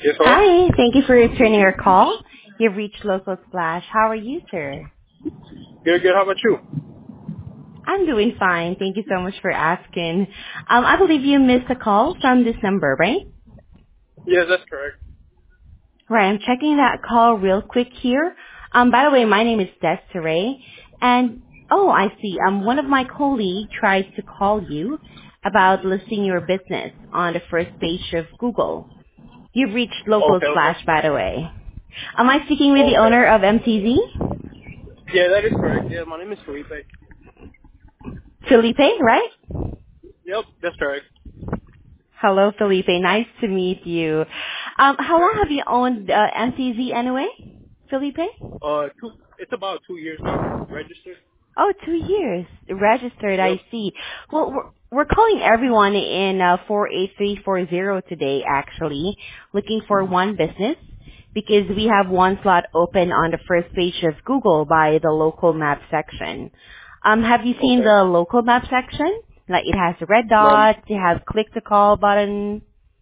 Yes, hello? Hi, thank you for returning our call. You've reached Local Splash. How are you, sir? Good, good. How about you? I'm doing fine. Thank you so much for asking. I believe you missed a call from this number, right? Yes, that's correct. Right, I'm checking that call real quick here. By the way, my name is Desiree, and I see. One of my colleagues tried to call you about listing your business on the first page of Google. You've reached Local Okay, okay. Splash, by the way. Am I speaking with the Okay. owner of MTZ? Yeah, that is correct. Yeah, my name is Felipe. Felipe, right? Yep, that's correct. Hello, Felipe. Nice to meet you. How long have you owned MTZ anyway, Felipe? It's about 2 years now, registered. Oh, 2 years. Registered, Yep. I see. Well, we're calling everyone in 48340 today, actually, looking for one business because we have one slot open on the first page of Google by the local map section. Have you seen Okay. the local map section? Like it has a red No, dot, it has click to call button.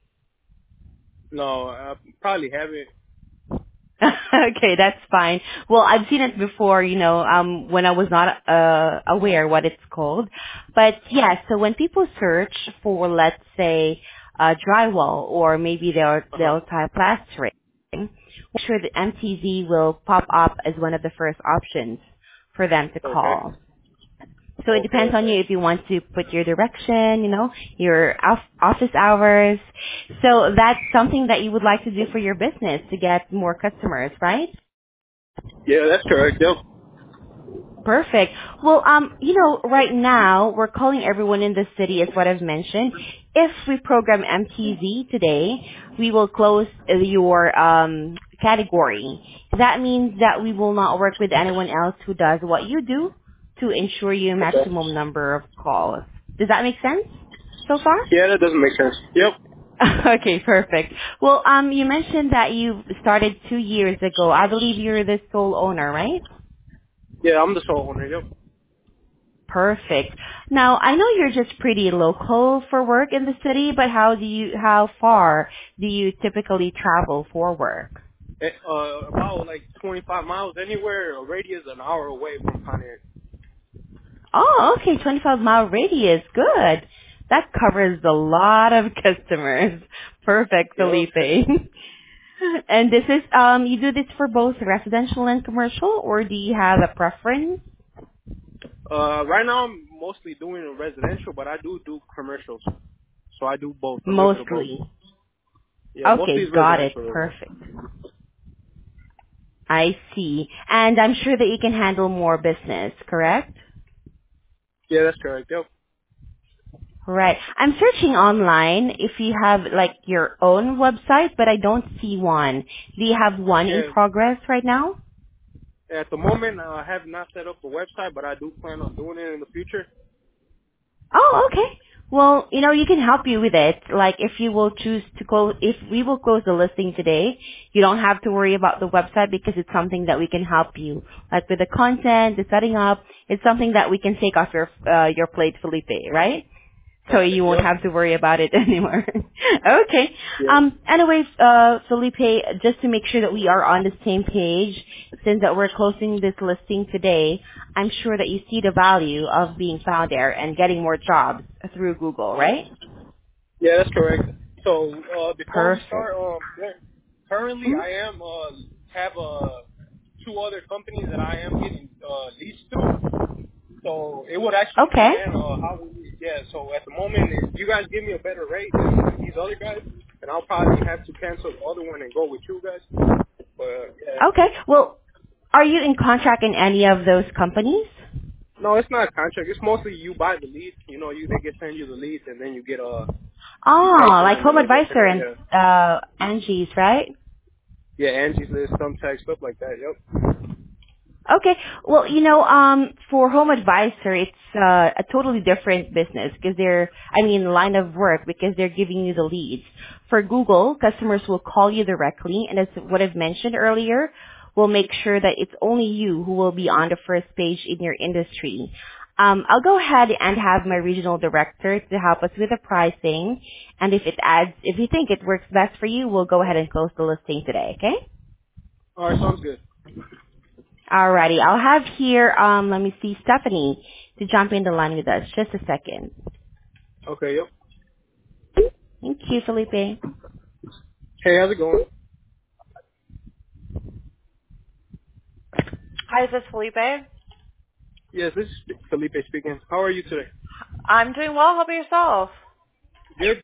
no, I probably haven't. Okay, that's fine. Well, I've seen it before, when I was not aware what it's called. But yeah, so when people search for, let's say, drywall or maybe Uh-huh. they'll type plastering, I'm sure the MTZ will pop up as one of the first options for them to Okay. call. So it Okay, depends on okay. you if you want to put your direction, your office hours. So that's something that you would like to do for your business to get more customers, right? Yeah, that's correct. Yep. Perfect. Well, right now we're calling everyone in the city, as what I've mentioned. If we program MTZ today, we will close your category. That means that we will not work with anyone else who does what you do to ensure you a Okay. maximum number of calls. Does that make sense so far? Yeah, that doesn't make sense. Yep. Okay, perfect. Well, you mentioned that you started 2 years ago. I believe you're the sole owner, right? Yeah, I'm the sole owner. Yep. Perfect. Now, I know you're just pretty local for work in the city, but how far do you typically travel for work? About like 25 miles anywhere. A radius an hour away from Conair. Oh, okay, 25-mile radius. Good. That covers a lot of customers. Perfect, Yep. Felipe. And this is, you do this for both residential and commercial, or do you have a preference? Right now I'm mostly doing residential, but I do commercials. So I do both, a little bit of both. Mostly. Yeah, mostly Okay, it's got it. residential though. Perfect. I see. And I'm sure that you can handle more business, correct? Yeah, that's correct. Yep. Right. I'm searching online if you have like your own website, but I don't see one. Do you have one in Yeah. progress right now? At the moment, I have not set up a website, but I do plan on doing it in the future. Oh, okay. Well, you can help you with it. Like if you will choose to close, if we will close the listing today, you don't have to worry about the website because it's something that we can help you. Like with the content, the setting up, it's something that we can take off your plate, Felipe, right? So Okay. you won't Yep. have to worry about it anymore. Okay. Yeah. Anyways, Felipe, just to make sure that we are on the same page, since that we're closing this listing today, I'm sure that you see the value of being found there and getting more jobs through Google, right? Yeah, that's correct. So before we Perfect. start, currently Mhm. I am have two other companies that I am getting leased to. So it would actually Okay. depend on how we. Yeah. So at the moment, if you guys give me a better rate than these other guys, then I'll probably have to cancel the other one and go with you guys. But yeah. Okay. Well, are you in contract in any of those companies? No, it's not a contract. It's mostly you buy the leads. You know, they get send you the leads, and then you get you pay Oh, for like them, and Home they go to Advisor the and Angie's, right? yeah Angie's List, Thumbtack, stuff like that. Yep. Okay. Well, for Home Advisor, it's a totally different business because line of work because they're giving you the leads. For Google, customers will call you directly, and as what I've mentioned earlier, we'll make sure that it's only you who will be on the first page in your industry. I'll go ahead and have my regional director to help us with the pricing. And if you think it works best for you, we'll go ahead and close the listing today, okay? All right, sounds good. Alrighty, I'll have here, let me see, Stephanie to jump in the line with us. Just a second. Okay, yep. Thank you, Felipe. Hey, how's it going? Hi, is this Felipe? Yes, this is Felipe speaking. How are you today? I'm doing well. How about yourself? Good.